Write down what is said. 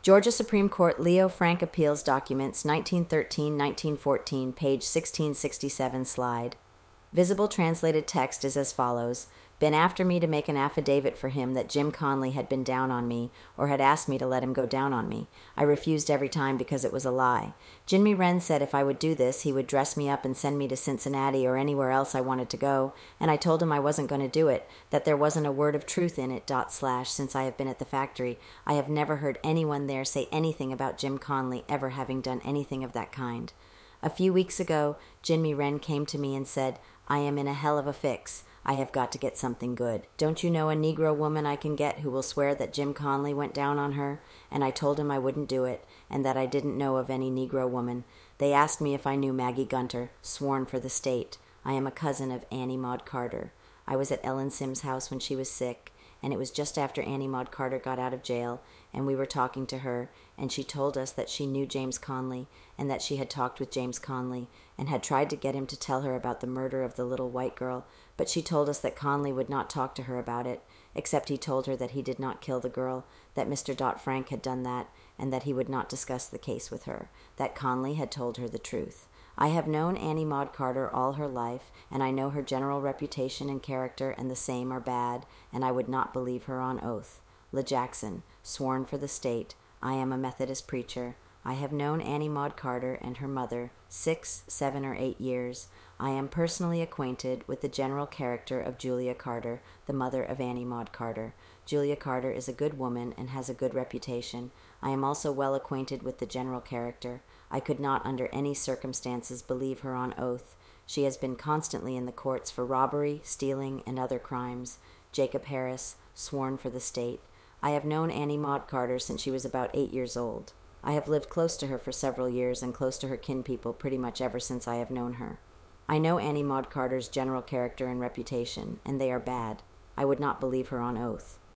Georgia Supreme Court Leo Frank Appeals Documents 1913-1914, page 1667 slide. Visible translated text is as follows. Been after me to make an affidavit for him that Jim Conley had been down on me, or had asked me to let him go down on me. I refused every time because it was a lie. Jimmy Wren said if I would do this, he would dress me up and send me to Cincinnati or anywhere else I wanted to go, and I told him I wasn't going to do it, that there wasn't a word of truth in it, since I have been at the factory. I have never heard anyone there say anything about Jim Conley ever having done anything of that kind. A few weeks ago, Jimmy Wren came to me and said, I am in a hell of a fix. I have got to get something good. Don't you know a Negro woman I can get who will swear that Jim Conley went down on her? And I told him I wouldn't do it, and that I didn't know of any Negro woman. They asked me if I knew Maggie Gunter, sworn for the state. I am a cousin of Annie Maud Carter. I was at Ellen Sims' house when she was sick, and it was just after Annie Maud Carter got out of jail, and we were talking to her, and she told us that she knew James Conley, and that she had talked with James Conley, and had tried to get him to tell her about the murder of the little white girl, but she told us that Conley would not talk to her about it, except he told her that he did not kill the girl, that Mr. Dodd-Frank had done that, and that he would not discuss the case with her, that Conley had told her the truth. I have known Annie Maud Carter all her life, and I know her general reputation and character, and the same are bad, and I would not believe her on oath. Le Jackson, sworn for the state. I am a Methodist preacher. I have known Annie Maud Carter and her mother 6, 7, or 8 years. I am personally acquainted with the general character of Julia Carter, the mother of Annie Maud Carter. Julia Carter is a good woman and has a good reputation. I am also well acquainted with the general character. I could not under any circumstances believe her on oath. She has been constantly in the courts for robbery, stealing, and other crimes. Jacob Harris, sworn for the state. I have known Annie Maud Carter since she was about 8 years old. I have lived close to her for several years and close to her kinpeople pretty much ever since I have known her. I know Annie Maud Carter's general character and reputation, and they are bad. I would not believe her on oath.